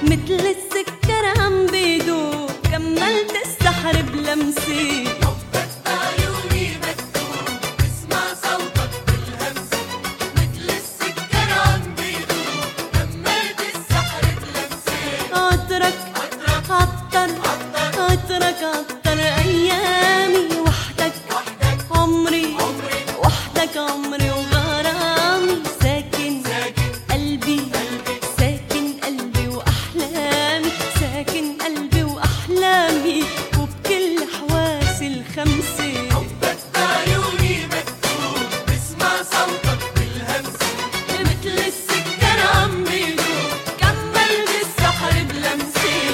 مثل السكر عم بيدوب، كملت السحر بلمسي. حبك بعيوني مكتوب، بسمع صوتك بالهمس، مثل السكر عم بيدوب، كملت السحر بلمسي. عطرك عطر عطر أيامي، وحدك عمري وحدك عمري وغرامي. ساكن قلبي ساكن قلبي وأحلامي، ساكن قلبي وأحلامي وبكل حواسي الخمسة. حبك بعيوني مكتوب، بسمع صوتك بالهمس، مثل السكر عم بيدوب، كملت السحر بلمسي.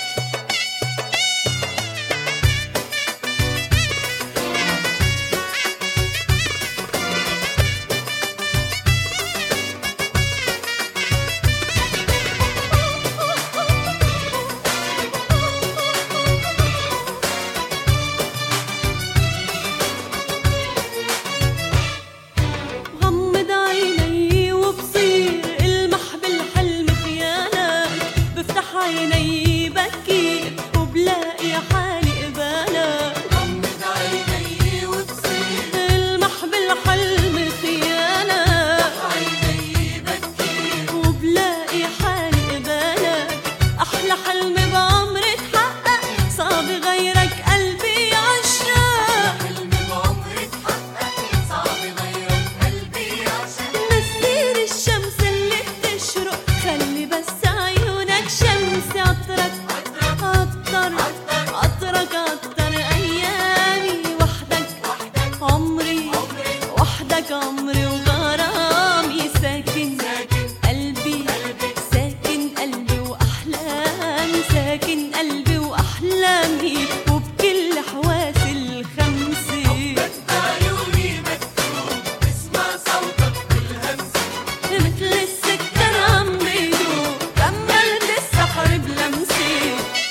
غمض عيني وبصير المح بالحلم خيالك، بفتح عيني بكير وبلاقي حالي قبالك. غمض عيني وبصير المح بالحلم خيالك، عيني بكير، وبلاقي حالي قبالك. أحلى حلم بعمري اتحقق، صعب غيرك قلبي عشاق. حلم بعمري اتحقق، صعب غيرك قلبي يعشق. مسير الشمس اللي بتشرق، خلي بس عيونك شمس. عطرك عطر أيامي، وحدك عمري وحدك عمري وغرامي. ساكن قلبي ساكن قلبي وأحلامي، ساكن قلبي وأحلامي وبكل حواسي الخمسة. بعيوني مكتوب، بسمع صوتك بالهمس، مثل السكر عم بيدوب، كملت السحر بلمسي.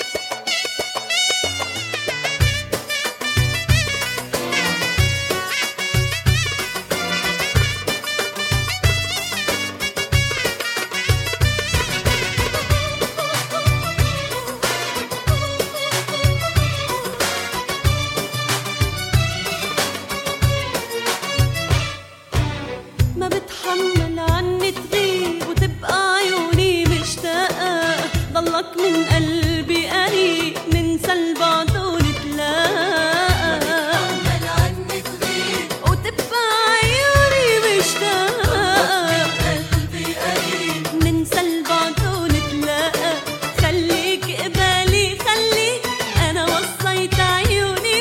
ما بتحمل عني تغيب، وتبقى عيوني مشتاقة، ضلك من قلبي قريب، ننسى البعد ونتلاقى. عمال عني تغيب، وتبقى عيوني مشتاقة، قلبي قريب، ننسى البعد ونتلاقى. خليك قبالي خليك، أنا وصيت عيوني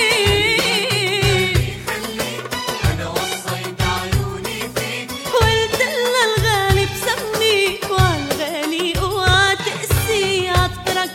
فيك. خليك، أنا وصيت عيوني فيك. قلت لها الغالي بسميك، وعالغالي اوعى تقسي. عطرك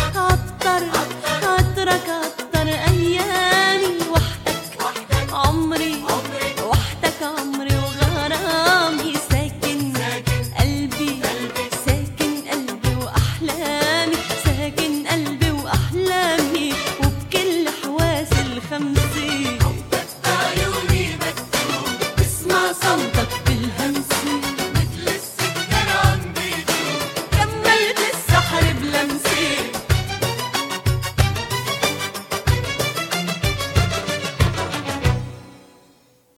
عطر أيامي، وحدك عمري وحدك عمري وغرامي. ساكن قلبي ساكن قلبي وأحلامي، ساكن قلبي وأحلامي وبكل حواسي الخمسة.